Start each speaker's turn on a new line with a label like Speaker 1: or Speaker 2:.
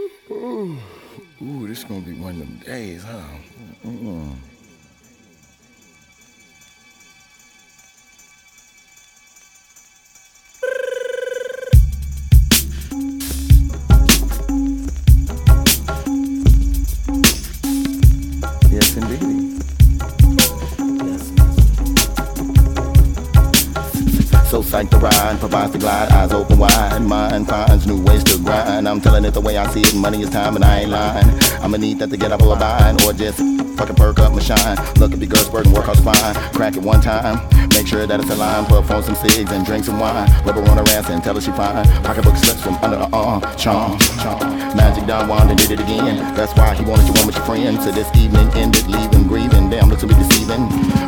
Speaker 1: Ooh, this gonna be one of them days, huh? Mm-mm. Yes, indeed. So psyched to ride, provides the glide, eyes open wide. Mind finds new ways to grind. I'm telling it the way I see it, money is time and I ain't lying. I'ma need that to get up or bind, or just fucking perk up my shine. Look at the girls working, work out fine. Crack it one time, make sure that it's a line. Puff on some cigs and drink some wine. Rub her on her ass and tell her she fine. Pocketbook slips from under her arm. Charm. Magic Don Juan and did it again. That's why he wanted you on with your friends. So this evening ended, leaving, grieving. Damn, looks to be deceiving.